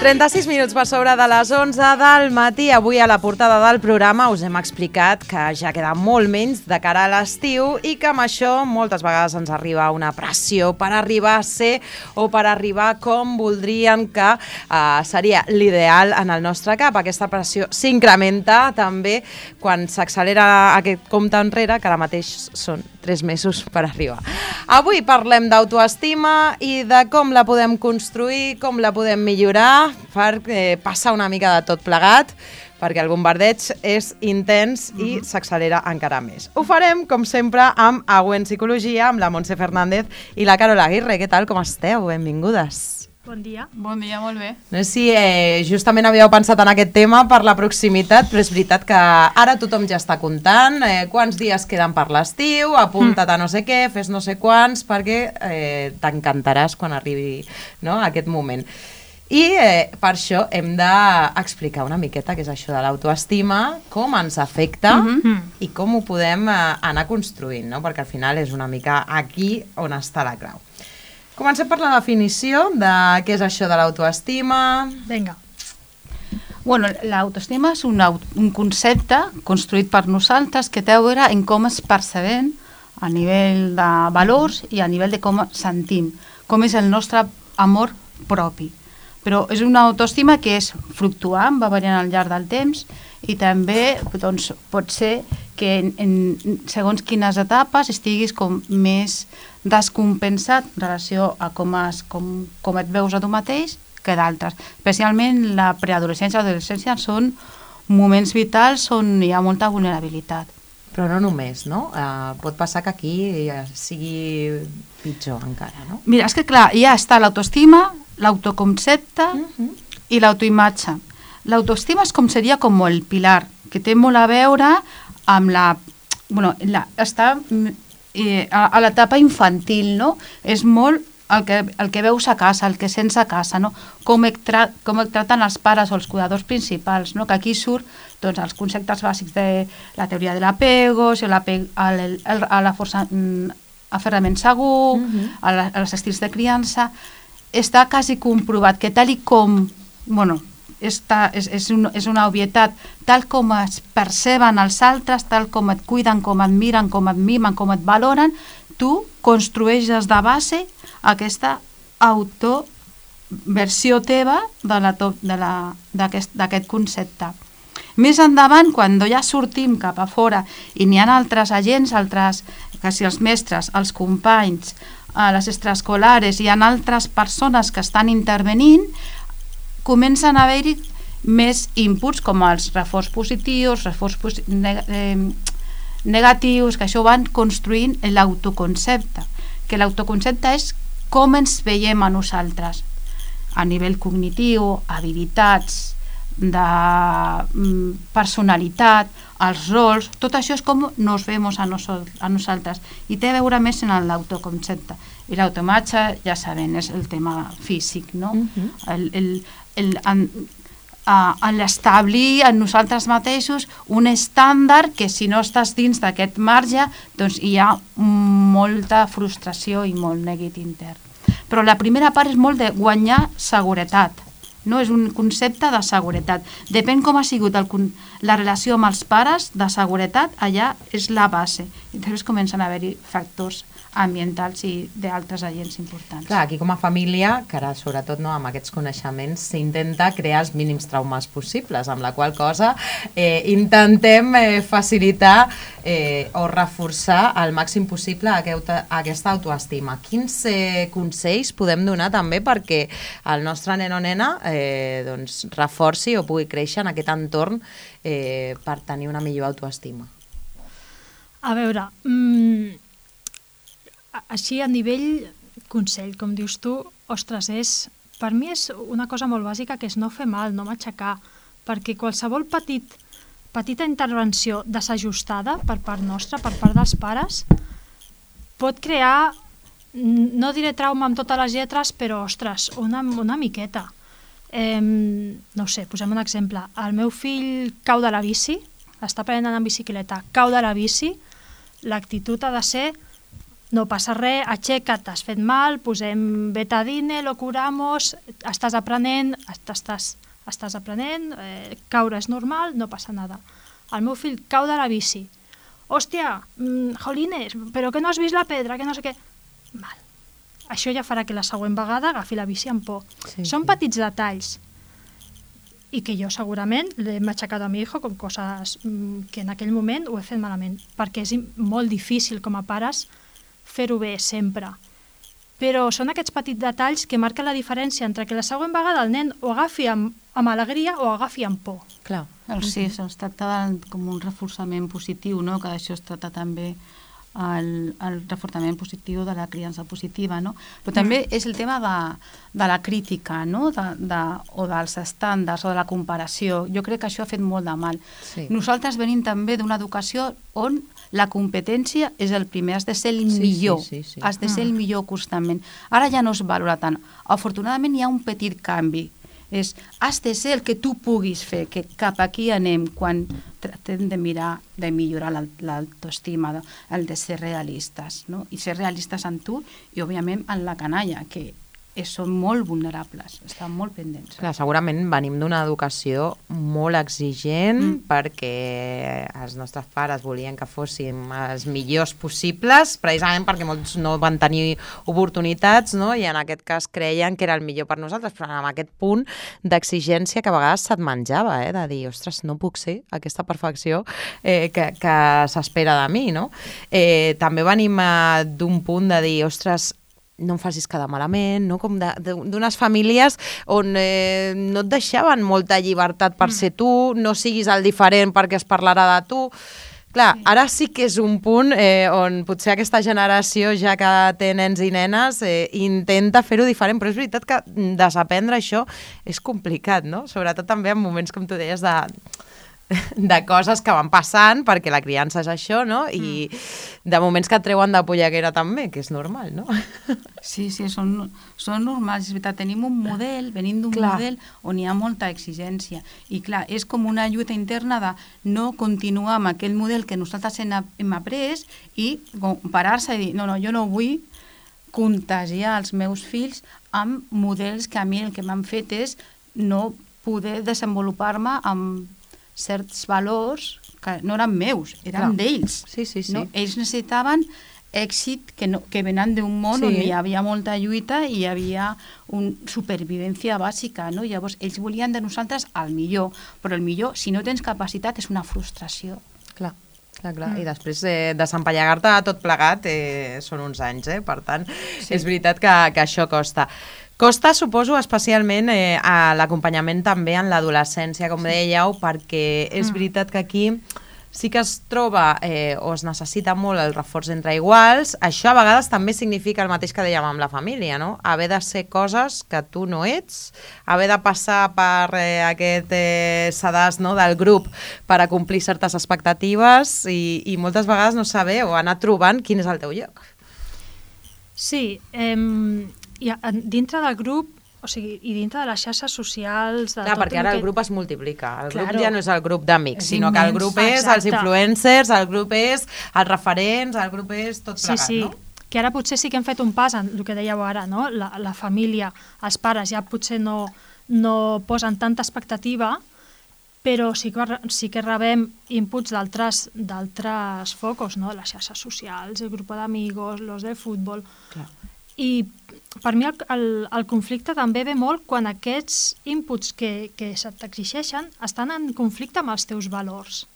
36 minuts per sobre de les 11 del matí. Avui a la portada del programa us hem explicat que ja queda molt menys de cara a l'estiu i que amb això moltes vegades ens arriba una pressió per arribar a ser o per arribar com voldrien que seria l'ideal en el nostre cap. Aquesta pressió s'incrementa també quan s'accelera aquest compte enrere, que ara mateix són 3 mesos per arribar. Avui parlem d'autoestima i de com la podem construir, com la podem millorar per passar una mica de tot plegat, perquè el bombardeig és intens i s'accelera encara més. Ho farem, com sempre, amb Augüent Psicologia, amb la Montse Fernández i la Carola Aguirre. Què tal, com esteu? Benvingudes. Bon dia. Bon dia, molt bé. No sé si justament havíeu pensat en aquest tema per la proximitat, però és veritat que ara tothom ja està comptant quants dies queden per l'estiu, apunta't a no sé què, fes no sé quants, perquè t'encantaràs quan arribi, no, aquest moment. I per això hem d'explicar una miqueta què és això de l'autoestima, com ens afecta i com ho podem anar construint, no? Perquè al final és una mica aquí on està la clau. Comencem per la definició de què és això de l'autoestima. Vinga. Bueno, l'autoestima és un concepte construït per nosaltres que té a veure en com es percebem a nivell de valors i a nivell de com sentim, com és el nostre amor propi. Però és una autoestima que és fluctuant, va variant al llarg del temps i també doncs, pot ser que en segons quines etapes estiguis com més descompensat en relació a com et veus a tu mateix que d'altres. Especialment la preadolescència i l'adolescència són moments vitals on hi ha molta vulnerabilitat. Però no només, no? Pot passar que aquí sigui pitjor encara, no? Mira, és que clar, ja està l'autoestima, l'autoconcepte i l'autoimatge. L'autoestima és com seria com el pilar, que té molt a veure amb està a l'etapa infantil, no? És molt el que veus a casa, el que sents a casa, no? Com et traten els pares o els cuidadors principals, no? Que aquí surt doncs, els conceptes bàsics de la teoria de l'apego, a la força aferrament segur, als estils de criança. Està quasi comprovat que tal i com, és una obvietat, tal com es perceben els altres, tal com et cuiden, com et miren, com et mimen, com et valoren, tu construeixes de base aquesta autoversió teva d'aquest concepte. Més endavant, quan ja sortim cap a fora i n'hi ha altres agents, que si els mestres, els companys, a les extraescolares i en altres persones que estan intervenint, comencen a haver-hi més inputs com els reforç positius, reforç negatius, que això van construint l'autoconcepte, que l'autoconcepte és com ens veiem a nosaltres, a nivell cognitiu, habilitats, de personalitat, els rols, tot això és com nos vemos a nosaltres i té a veure més en l'autoconcepte. I l'autoimatge, ja sabem, és el tema físic, no? L'establir en nosaltres mateixos un estàndard que si no estàs dins d'aquest marge doncs hi ha molta frustració i molt neguit intern. Però la primera part és molt de guanyar seguretat, no? És un concepte de seguretat. Depèn com ha sigut la relació amb els pares, de seguretat, allà és la base. I després comencen a haver-hi factors ambientals i d'altres agents importants. Clar, aquí com a família, que ara sobretot amb aquests coneixements s'intenta crear els mínims traumes possibles, amb la qual cosa intentem facilitar o reforçar al màxim possible aquesta autoestima. Quins consells podem donar també perquè el nostre nen o nena reforci o pugui créixer en aquest entorn per tenir una millor autoestima? A veure, així a nivell consell, com dius tu, ostres, per mi és una cosa molt bàsica que és no fer mal, no matxacar, perquè qualsevol petita intervenció desajustada per part nostra, per part dels pares, pot crear, no diré trauma amb totes les lletres, però ostres, una miqueta. No sé, posem un exemple. El meu fill cau de la bici, està aprenent en bicicleta, cau de la bici, l'actitud ha de ser no passa res, aixeca't, t'has fet mal, posem betadine, lo curamos, estàs aprenent, caure és normal, no passa nada. El meu fill cau de la bici. Hòstia, jolines, però que no has vist la pedra, que no sé què. Mal. Això ja farà que la següent vegada agafi la bici amb por. Són petits detalls i que jo segurament l'he aixecat a mi hijo com coses que en aquell moment ho he fet malament, perquè és molt difícil com a pares fer-ho bé sempre. Però són aquests petits detalls que marquen la diferència entre que la següent vegada el nen ho agafi amb alegria o agafi amb por. Clar. Sí, es tracta com un reforçament positiu, no? Que d'això es tracta també el reforçament positiu de la criança positiva, no? Però també és el tema de la crítica, no? O dels estàndards o de la comparació. Jo crec que això ha fet molt de mal. Sí. Nosaltres venim també d'una educació on la competència és el primer, has de ser el millor, has de ser el millor constantment. Ara ja no es valora tant. Afortunadament hi ha un petit canvi. Has de ser el que tu puguis fer, que cap aquí anem quan tractem de mirar, de millorar l'autoestima, el de ser realistes, no? I ser realistes en tu i, òbviament, en la canalla, que són molt vulnerables, estan molt pendents. Clar, segurament venim d'una educació molt exigent perquè els nostres pares volien que fóssim els millors possibles, precisament perquè molts no van tenir oportunitats, no? I en aquest cas creien que era el millor per nosaltres, però amb aquest punt d'exigència que a vegades se't menjava, de dir, ostres, no puc ser aquesta perfecció que s'espera de mi, no? També venim d'un punt de dir, ostres, no em facis quedar malament, no? Com d'unes famílies on no et deixaven molta llibertat per ser tu, no siguis el diferent perquè es parlarà de tu. Clar, ara sí que és un punt on potser aquesta generació, ja que té nens i nenes, intenta fer-ho diferent, però és veritat que desaprendre això és complicat, no? Sobretot també en moments, com tu deies, de coses que van passant, perquè la criança és això, no? I de moments que et treuen de polleguera també, que és normal, no? Sí, són normals, és veritat. Tenim un model, venim d'un model on hi ha molta exigència. I clar, és com una lluita interna de no continuar amb aquell model que nosaltres hem après i parar-se i dir, no, jo no vull contagiar els meus fills amb models que a mi el que m'han fet és no poder desenvolupar-me amb certs valors que no eren meus, eren d'ells. Sí. No? Ells necessitaven èxit que venen d'un món on hi havia molta lluita i hi havia una supervivència bàsica, no? Llavors ells volien de nosaltres el millor, però el millor, si no tens capacitat, és una frustració. Clar. I després desempallegar-te tot plegat són uns anys, per tant, és veritat que això costa. Costa, suposo, especialment a l'acompanyament també en l'adolescència, com dèieu, perquè és veritat que aquí sí que es troba o es necessita molt el reforç entre iguals. Això a vegades també significa el mateix que dèiem amb la família, no? Haver de ser coses que tu no ets, haver de passar per aquest sedàs, no, del grup per a complir certes expectatives i moltes vegades no saber o anar trobant quin és el teu lloc. Sí, dintre del grup, o sigui, i dintre de les xarxes socials... Clar, perquè ara el grup es multiplica. El grup ja no és el grup d'amics, sinó que el grup és els influencers, el grup és els referents, el grup és tot plegat, no? Sí, que ara potser sí que hem fet un pas en el que dèieu ara, no? La família, els pares ja potser no posen tanta expectativa, però sí que rebem inputs d'altres focus, no? Les xarxes socials, el grup d'amigos, los del futbol... Clar. I per mi el conflicte també ve molt quan aquests inputs que se t'exigeixen estan en conflicte amb els teus valors.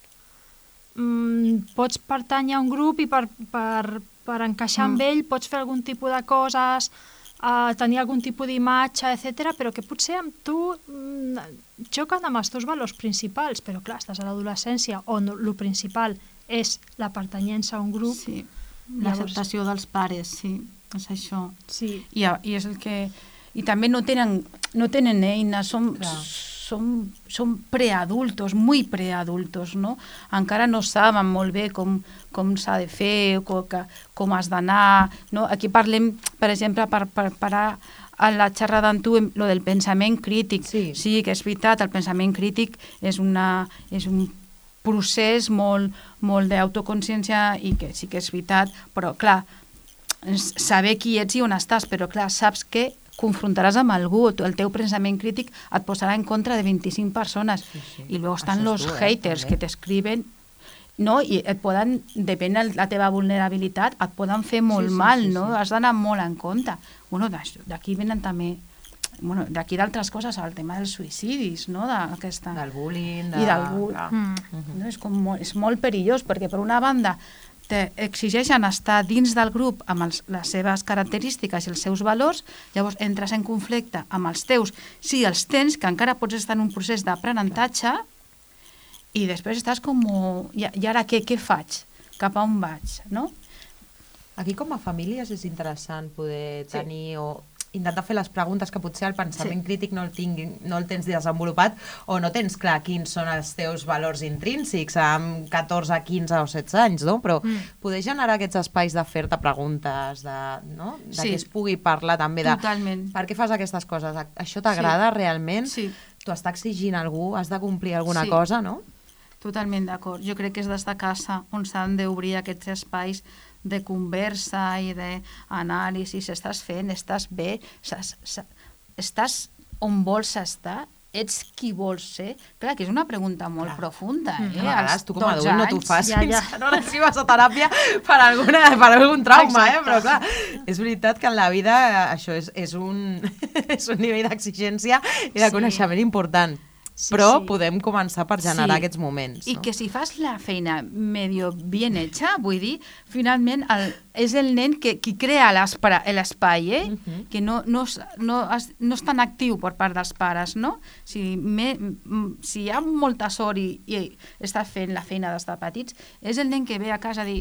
Pots pertànyer a un grup i per encaixar amb ell pots fer algun tipus de coses, tenir algun tipus d'imatge, etc., però que potser amb tu xoquen amb els teus valors principals, però clar, estàs a l'adolescència on el principal és la pertanyença a un grup. Sí, l'acceptació dels pares, sí. És això. Sí. I és el que... I també no tenen eines, són preadultos, molt preadultos, no? Encara no saben molt bé com s'ha de fer, com has d'anar, no? Aquí parlem, per exemple, per parar a la xerrada amb tu, lo del pensament crític. Sí, que és veritat, el pensament crític és un procés molt d'autoconsciència i que sí que és veritat, però clar, saber qui ets i on estàs, però clar, saps que confrontaràs amb algú, el teu pensament crític et posarà en contra de 25 persones. I luego estan los haters que t'escriben, no? I et poden, depèn de la teva vulnerabilitat, et poden fer molt mal, no? Has d'anar molt en compte. Bueno, d'aquí venen també, bueno, d'aquí d'altres coses, el tema dels suïcidis, no? Del bullying. I del bullying. No? És molt perillós, perquè per una banda t'exigeixen estar dins del grup amb les seves característiques i els seus valors, llavors entres en conflicte amb els teus, si els tens, que encara pots estar en un procés d'aprenentatge, i després estàs com... I ara què faig? Cap a on vaig? No? Aquí com a famílies és interessant poder tenir o intentar fer les preguntes que potser el pensament crític no el tens desenvolupat o no tens clar quins són els teus valors intrínsecs amb 14, 15 o 16 anys, no? Però poder generar aquests espais de fer-te preguntes, de que es pugui parlar també de per què fas aquestes coses, això t'agrada realment? T'ho està exigint algú, has de complir alguna cosa, no? Totalment d'acord. Jo crec que és des de casa on s'han d'obrir aquests espais de conversa i d'anàlisi. Estàs fent, estàs bé, estàs on vols estar, ets qui vols ser. Clar, que és una pregunta molt profunda, A vegades tu com a adult no t'ho fas fins que no arribes a teràpia per algun trauma, però clar, és veritat que en la vida això és un nivell d'exigència i de coneixement important. Però podem començar per generar aquests moments. I que si fas la feina medio bien hecha, vull dir, finalment és el nen qui crea l'espai, que no és tan actiu per part dels pares, no? Si hi ha molta sort i està fent la feina des de petits, és el nen que ve a casa a dir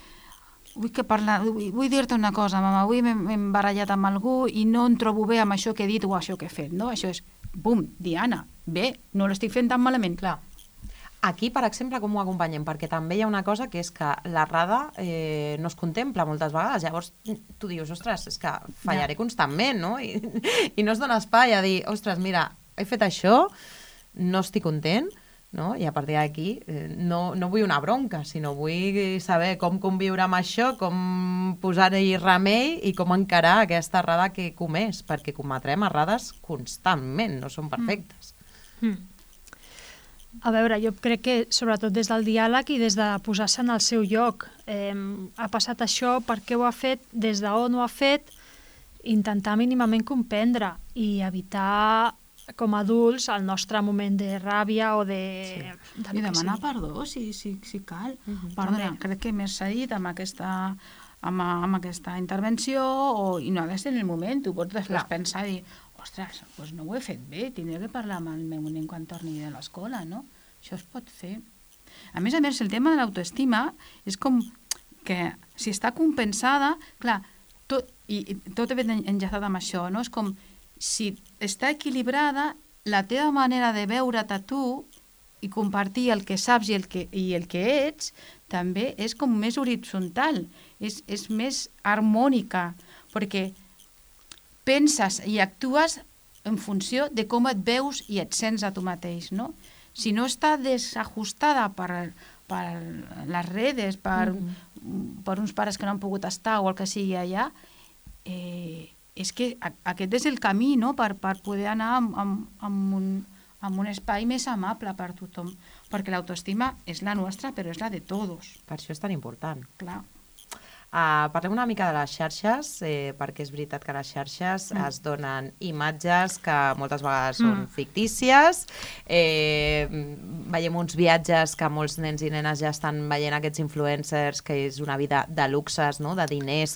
vull dir-te una cosa, mama, avui m'he barallat amb algú i no em trobo bé amb això que he dit o això que he fet, no? Això és, bum, Diana, bé, no l'estic fent tan malament. Clar. Aquí, per exemple, com ho acompanyem? Perquè també hi ha una cosa que és que l'errada no es contempla moltes vegades. Llavors tu dius, ostres, és que fallaré constantment, no? I no es dona espai a dir, ostres, mira, he fet això, no estic content, no? I a partir d'aquí no vull una bronca, sinó vull saber com conviure amb això, com posar-hi remei i com encarar aquesta errada que he comès, perquè cometrem errades constantment, no són perfectes. A veure, jo crec que sobretot des del diàleg i des de posar-se en el seu lloc. Ha passat això, per què ho ha fet, des d'on ho ha fet, intentar mínimament comprendre i evitar com a adults el nostre moment de ràbia o de... I demanar perdó, si cal. Perdona, crec que m'he seguit amb aquesta intervenció i no ha de ser en el moment. Tu pots després pensar i dir, ostres, doncs no ho he fet bé, tindré que parlar amb el meu nen quan torni de l'escola, no? Això es pot fer. A més, el tema de l'autoestima és com que si està compensada, clar, tot ve enllaçat amb això, no? És com si està equilibrada, la teva manera de veure't a tu i compartir el que saps i el que ets també és com més horitzontal, és més harmònica, perquè penses i actues en funció de com et veus i et sents a tu mateix, no? Si no està desajustada per les redes, per uns pares que no han pogut estar o el que sigui allà, és que aquest és el camí, no?, per poder anar amb un espai més amable per tothom, perquè l'autoestima és la nostra, però és la de tots. Per això és tan important. Clar. Parlem una mica de les xarxes, perquè és veritat que les xarxes es donen imatges que moltes vegades són fictícies. Veiem uns viatges que molts nens i nenes ja estan veient aquests influencers, que és una vida de luxes, no? De diners,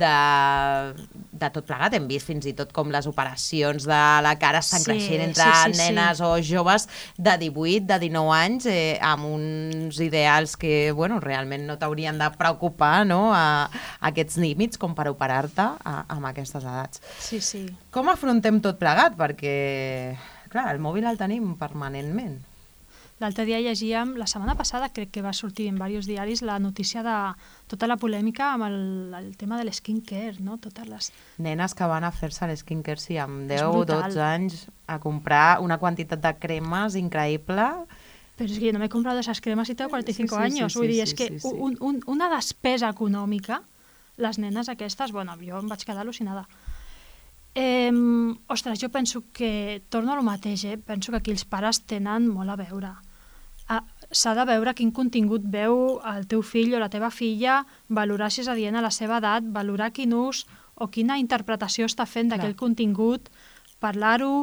de tot plegat. Hem vist fins i tot com les operacions de la cara estan creixent entre nenes o joves de 18, de 19 anys, amb uns ideals que realment no t'haurien de preocupar, no?, aquests límits com per operar-te amb aquestes edats. Sí. Com afrontem tot plegat? Perquè, clar, el mòbil el tenim permanentment. L'altre dia llegíem, la setmana passada crec que va sortir en diversos diaris la notícia de tota la polèmica amb el tema de l'skincare, no? Totes les... Nenes que van a fer-se l'skincare, sí, amb 10 o 12 anys a comprar una quantitat de cremes increïble. Pero es que yo no me he comprado esas cremas y tengo 45 años. Vull dir, és que una despesa econòmica les nenes aquestes, bueno, jo em vaig quedar al·lucinada. Ostres, jo penso que, torno al mateix, penso que aquí els pares tenen molt a veure. S'ha de veure quin contingut veu el teu fill o la teva filla, valorar si és adient a la seva edat, valorar quin ús o quina interpretació està fent d'aquell contingut, parlar-ho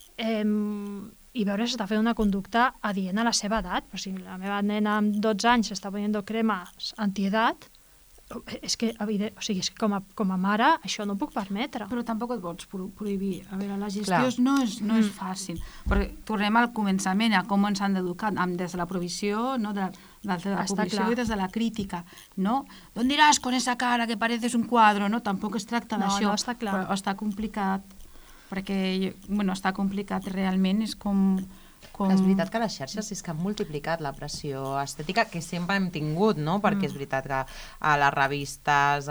i veure si està fent una conducta adient a la seva edat. Però si la meva nena amb 12 anys està poniendo cremes antiedat, és que, o sigui, és que com a mare això no ho puc permetre. Però tampoc et pots prohibir. A veure, la gestió no és fàcil. Perquè tornem al començament, a com ens han d'educar, des de la provisió, no? Des de la provisió i des de la crítica. No? ¿Dónde irás con esa cara que pareces un quadro? No? Tampoc es tracta d'això. No, està clar. Però està complicat, perquè, bueno, està complicat realment, és com... És veritat que les xarxes és que han multiplicat la pressió estètica que sempre hem tingut, no? Perquè és veritat que a les revistes,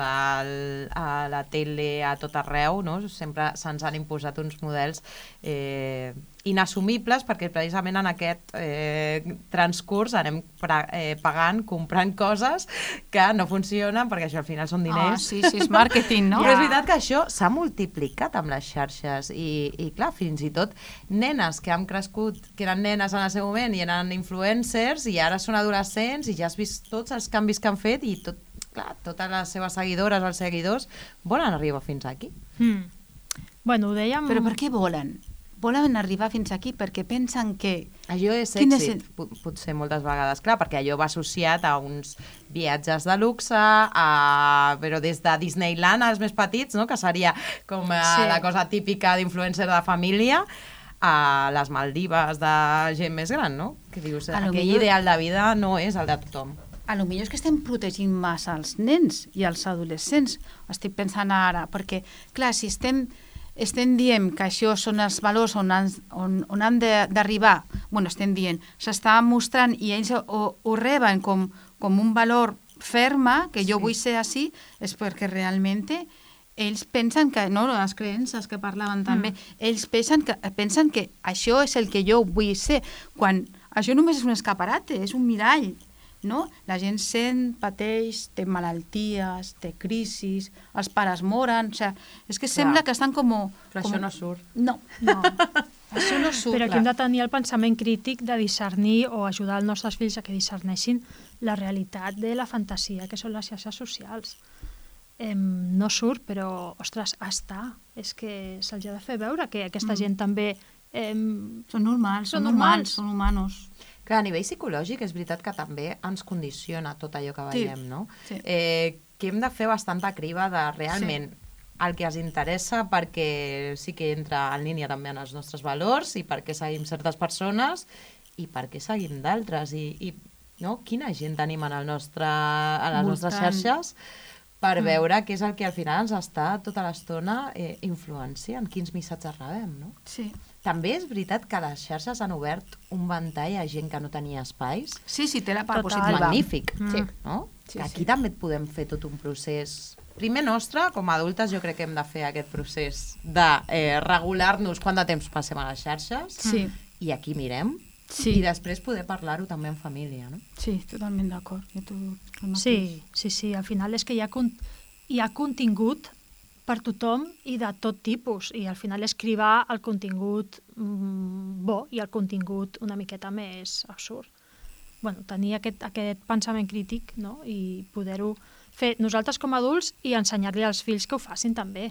a la tele, a tot arreu, no? Sempre se'ns han imposat uns models inassumibles, perquè precisament en aquest transcurs anem pagant, comprant coses que no funcionen, perquè això al final són diners. Sí, és màrqueting, no? Però és veritat que això s'ha multiplicat amb les xarxes i clar, fins i tot nenes que han crescut, que eren nenes en el seu moment i eren influencers i ara són adolescents i ja has vist tots els canvis que han fet i totes les seves seguidores o els seguidors volen arribar fins aquí. Bueno, ho dèiem... Però per què volen? Volen arribar fins aquí perquè pensen que... Allò és èxit, potser moltes vegades, clar, perquè allò va associat a uns viatges de luxe, però des de Disneyland als més petits, no? Que seria com la cosa típica d'influencer de família, a les Maldives de gent més gran, no? Que dius, aquell ideal de vida no és el de tothom. A lo millor és que estem protegint massa els nens i els adolescents, estic pensant ara, perquè, clar, si estem dient que això són els valors on han d'arribar, bueno, estem dient, s'està mostrant i ells ho reben com un valor ferma, que jo vull ser així, és perquè realment ells pensen que, no, les creences que parlaven també, ells pensen que això és el que jo vull ser, quan això només és un escaparate, és un mirall, no? La gent sent, pateix, té malalties, té crisis, els pares moren, o sigui, és que sembla que estan com... Però això no surt. No, això no surt. Però aquí hem de tenir el pensament crític de discernir o ajudar els nostres fills a que discerneixin la realitat de la fantasia que són les xarxes socials. No surt, però, ostres, està. És que se'ls ha de fer veure que aquesta gent també... Són normals, són humanos. Clar, a nivell psicològic és veritat que també ens condiciona tot allò que veiem, no? Sí. Que hem de fer bastanta criba de realment el que ens interessa perquè sí que entra en línia també en els nostres valors i perquè seguim certes persones i perquè seguim d'altres i no? Quina gent tenim a les nostres xarxes per veure què és el que al final ens està tota l'estona influenciant, quins missatges rebem, no? Sí. També és veritat que les xarxes han obert un ventall a gent que no tenia espais. Sí, té la part positiva. Magnífic, no? Sí, aquí també et podem fer tot un procés. Primer nostre, com a adultes, jo crec que hem de fer aquest procés de regular-nos quant de temps passem a les xarxes i aquí mirem. I després poder parlar-ho també en família, no? Sí, totalment d'acord. Sí, al final és que hi ha contingut per tothom i de tot tipus, i al final és cribar el contingut bo i el contingut una miqueta més absurd. Bueno, tenir aquest pensament crític, no? I poder-ho fer nosaltres com a adults i ensenyar-li als fills que ho facin també.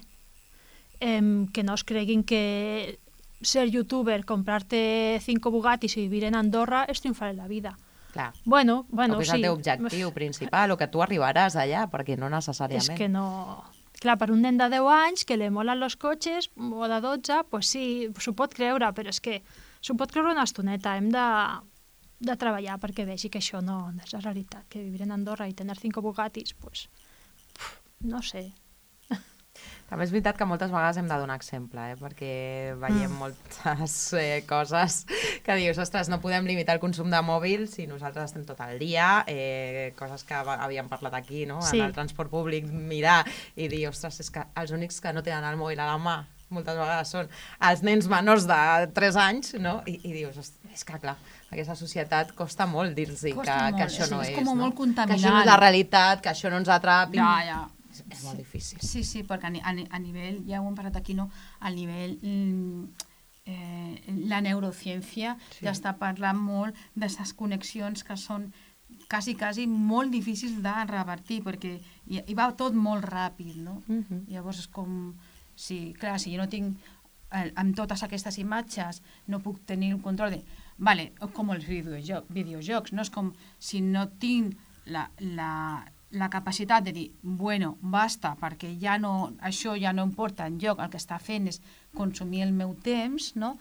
Que no es creguin que ser youtuber, comprarte 5 Bugattis i vivir en Andorra és triomfar en la vida. Clar. Bueno, o que és el teu objectiu principal, o que tu arribaràs allà, perquè no necessàriament. És que no... Clar, per un nen de 10 anys que li molen els cotxes, o de 12, pues sí, s'ho pot creure, però és que s'ho pot creure una estoneta. Hem de treballar perquè vegi que això no és la realitat, que vivir en Andorra i tenir 5 Bugattis, pues, no sé. També és veritat que moltes vegades hem de donar exemple, perquè veiem moltes coses que dius, ostres, no podem limitar el consum de mòbil si nosaltres estem tot el dia, coses que havíem parlat aquí, no? En el transport públic, mirar i dir, ostres, és que els únics que no tenen el mòbil a la mà moltes vegades són els nens menors de 3 anys, no? I dius, és que clar, aquesta societat costa molt dir-los que això no és, com molt contaminant. Que això no és la realitat, que això no ens atrapi. Ja. és molt difícil. Sí, perquè a nivell, ja ho hem parlat aquí, no? A nivell la neurociència ja està parlant molt d'aquestes connexions que són quasi molt difícils de revertir, perquè hi va tot molt ràpid, no? Llavors és com, si jo no tinc, amb totes aquestes imatges, no puc tenir un control de... Vale, com els videojocs, no? És com si no tinc la capacitat de dir, bueno, basta, perquè això ja no em porta enlloc, el que està fent és consumir el meu temps, no?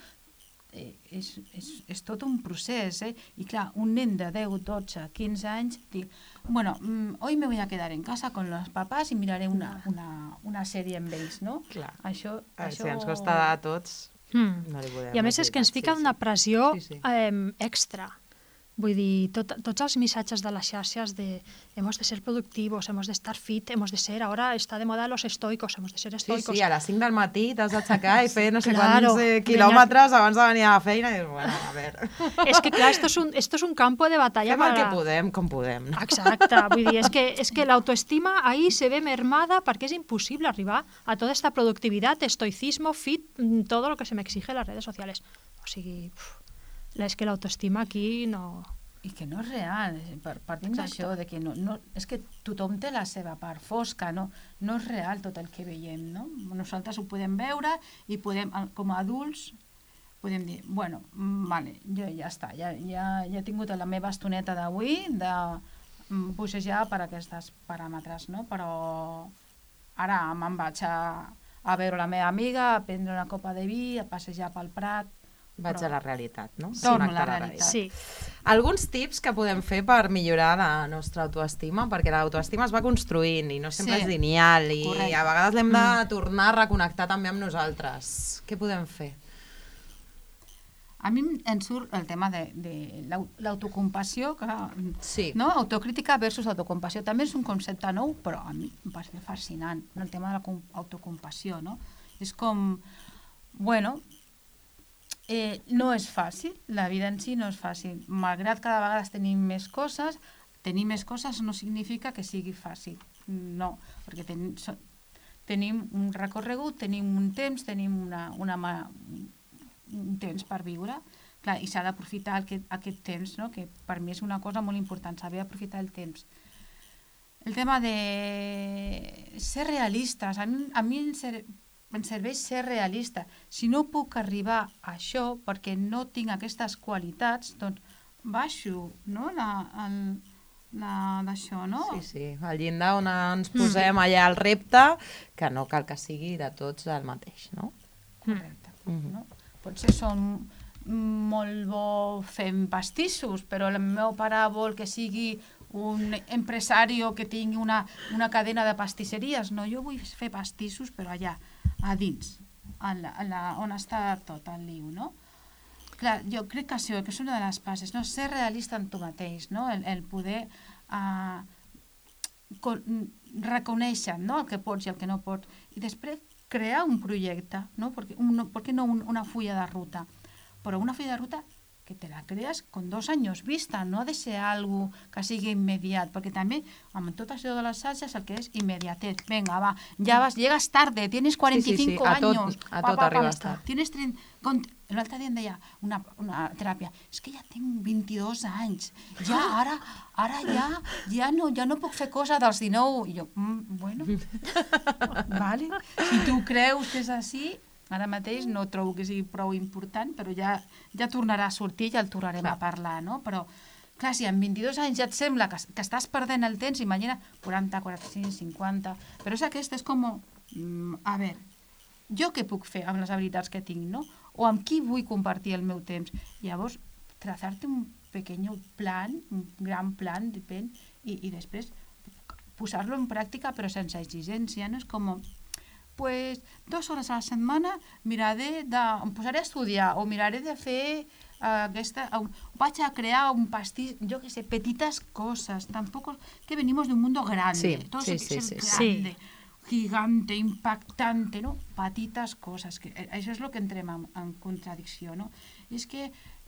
És tot un procés, I clar, un nen de 10, 12, 15 anys diu, bueno, hoy me voy a quedar en casa con los papás y miraré una sèrie amb ells, no? Clar. Això... Si ens costa a tots, no li podem... I a més és que ens fica una pressió extra. Vull dir, tots els missatges de les xarxes de hemos de ser productivos, hemos de estar fit, hemos de ser, ahora está de moda los estoicos, hemos de ser estoicos. Sí, a les 5 del matí t'has d'aixecar i fer no sé quants quilòmetres abans de venir a la feina i dius, bueno, a veure... És que clar, esto es un campo de batalla. Fem el que podem, com podem. Exacte, vull dir, és que l'autoestima ahí se ve mermada perquè és imposible arribar a tota esta productivitat, estoicismo, fit, todo lo que se me exige en las redes sociales. O sigui... és que l'autoestima aquí no... I que no és real, partim d'això, de que és que tothom té la seva part fosca, no és real tot el que veiem, no? Nosaltres ho podem veure i podem, com a adults, podem dir, bueno, vale, jo ja està, ja he tingut la meva estoneta d'avui de bussejar per aquests paràmetres, no? Però ara me'n vaig a veure la meva amiga, a prendre una copa de vi, a passejar pel Prat. Vaig a la realitat, no? Torno a la realitat. Sí. Alguns tips que podem fer per millorar la nostra autoestima, perquè l'autoestima es va construint i no sempre és lineal i a vegades l'hem de tornar a reconnectar també amb nosaltres. Què podem fer? A mi em surt el tema de l'autocompassió, no? Autocrítica versus autocompassió. També és un concepte nou, però a mi em va ser fascinant, el tema de l'autocompassió, no? És com, bueno... no és fàcil, la vida en si no és fàcil. Malgrat cada vegada tenim més coses, tenir més coses no significa que sigui fàcil. No, perquè tenim un recorregut, tenim un temps, tenim un temps per viure. Clar, i s'ha d'aprofitar aquest temps, no? Que per mi és una cosa molt important, saber aprofitar el temps. El tema de ser realistes, a mi em serveix ser realista. Si no puc arribar a això perquè no tinc aquestes qualitats, doncs baixo, no? D'això, no? Sí, el llindar on ens posem allà al repte, que no cal que sigui de tots el mateix, no? Correcte. No? Potser són molt bo fent pastissos, però el meu pare vol que sigui un empresari que tingui una cadena de pastisseries. No, jo vull fer pastissos, però allà, a dins, on està tot el liu, no? Clar, jo crec que això és una de les bases, no? Ser realista en tu mateix, no? El poder reconèixer, no? El que pots i el que no pots, i després crear un projecte, no? Per què no una fulla de ruta? Però una fulla de ruta que te la crees con 2 años vista, no ha de ser algo que sigui immediat, perquè també amb tot això de les xarxes el que és immediatez. Venga, va, llegas tarde, tienes 45 años. A tot arribes tard. L'altre dia em deia una teràpia, és que ja tinc 22 anys, ara ja no puc fer cosa dels 19. I jo, bueno, vale, si tu creus que és així, ara mateix no trobo que sigui prou important, però ja tornarà a sortir, ja el tornarem a parlar, no? Però, clar, si amb 22 anys ja et sembla que estàs perdent el temps, imagina 40, 45, 50... Però és com, a veure, jo què puc fer amb les habilitats que tinc, no? O amb qui vull compartir el meu temps? Llavors, trazar-te un pequeño plan, un gran plan, depèn, i després posar-lo en pràctica, però sense exigència, no? És com... pues 2 hores a la setmana em posaré a estudiar o miraré de fer vaig a crear un pastís, jo què sé, petites coses, tampoco que venimos de un mundo grande, todo eso que es grande, gigante, impactante, no? Petites coses, que això és el que entrem en contradicció, no? És que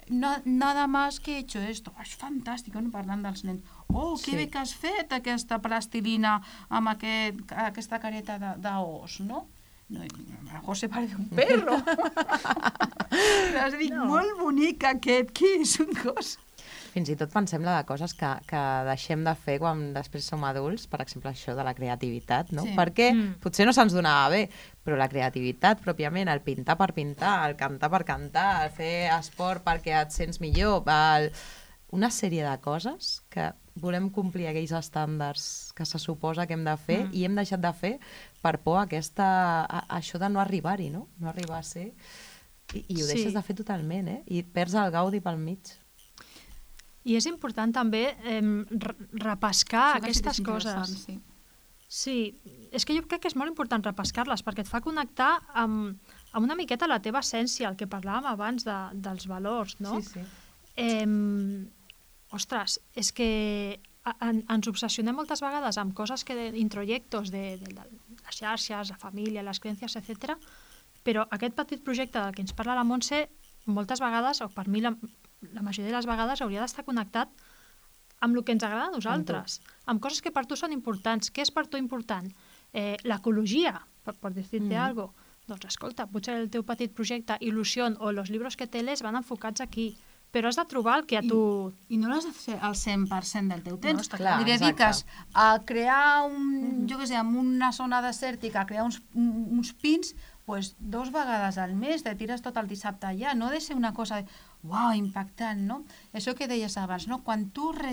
nada más que he hecho esto. És fantàstic, no? Parlant dels nens. Oh, que bé que has fet aquesta plastilina amb aquesta careta d'os, no? No, José parece un perro. Has dit, molt bonic aquest, què és un cos? Fins i tot pensem de coses que deixem de fer quan després som adults, per exemple, això de la creativitat, no? Sí. Perquè potser no se'ns donava bé, però la creativitat, pròpiament, el pintar per pintar, el cantar per cantar, el fer esport perquè et sents millor, una sèrie de coses que volem complir aquells estàndards que se suposa que hem de fer i hem deixat de fer per por a això de no arribar-hi, no? No arribar a ser... I ho deixes de fer totalment, I perds el gaudi pel mig. I és important també repescar aquestes coses. Sí, és que jo crec que és molt important repescar-les perquè et fa connectar amb una miqueta la teva essència, el que parlàvem abans dels valors, no? Sí. Ostres, és que ens obsessionem moltes vegades amb coses introyectos de les xarxes, la família, les creences, etc. Però aquest petit projecte del que ens parla la Montse, moltes vegades, o per mi la majoria de les vegades, hauria d'estar connectat amb el que ens agrada a nosaltres, amb coses que per tu són importants. Què és per tu important? L'ecologia, per dir-te alguna cosa. Doncs escolta, potser el teu petit projecte Il·lusió o els llibres que te lees van enfocats aquí, però has de trobar el que a tu... I no l'has de fer al 100% del teu temps. No, està clar. Li dediques a crear jo què sé, en una zona desèrtica, a crear uns pins, pues 2 vegades al mes, te tires tot el dissabte allà, no ha de ser una cosa de, uau, impactant, no? Això que deies abans, no? Quan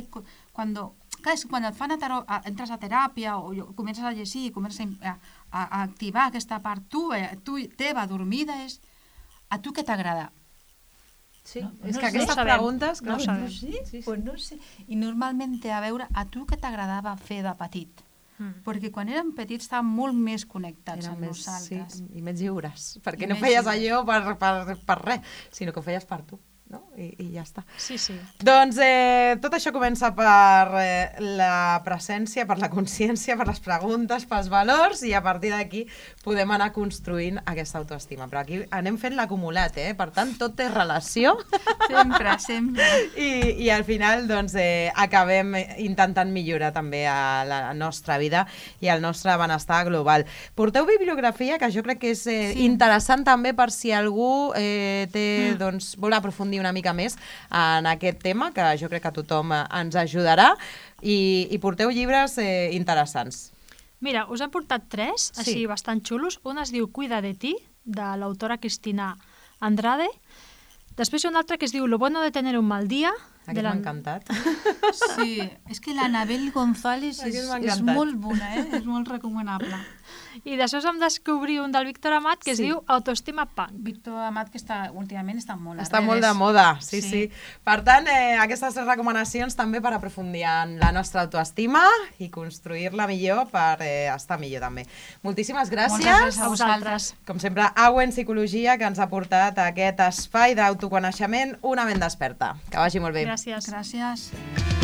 et fan entres a teràpia o comences a llegir i comences a activar aquesta part teva dormida, és a tu què t'agrada? Sí, no, és no que aquestes preguntes... No ho sabem. Sí. Pues no sé. I normalment té a veure a tu què t'agradava fer de petit. Perquè quan érem petits estàvem molt més connectats amb nosaltres. Sí, i més lliures, perquè no feies allò per res, sinó que ho feies per tu, no? I ja està. Sí. Doncs tot això comença per la presència, per la consciència, per les preguntes, pels valors, i a partir d'aquí podem anar construint aquesta autoestima. Però aquí anem fent l'acumulat, Per tant, tot té relació. Sempre. I al final, doncs, acabem intentant millorar també a la nostra vida i el nostre benestar global. Porteu bibliografia, que jo crec que és interessant també per si algú doncs, vol aprofundir una mica més en aquest tema, que jo crec que tothom ens ajudarà, i porteu llibres interessants. Mira, us hem portat 3, així bastant xulos. Un es diu Cuida de ti, de l'autora Cristina Andrade. Després hi ha un altre que es diu Lo bueno de tener un mal día. Aquest m'ha encantat. Sí, és que l'Anabel González és molt bona, és molt recomanable. I després vam descobrir un del Víctor Amat que es diu Autoestima Punk. Víctor Amat, que últimament està molt a Està molt de moda, sí. Per tant, aquestes 3 recomanacions també per aprofundir en la nostra autoestima i construir-la millor per estar millor també. Moltíssimes gràcies. Moltes gràcies a vosaltres. Com sempre, Auen Psicologia, que ens ha portat a aquest espai d'autoconeixement, una ment desperta. Que vagi molt bé. Gràcies. Gràcies.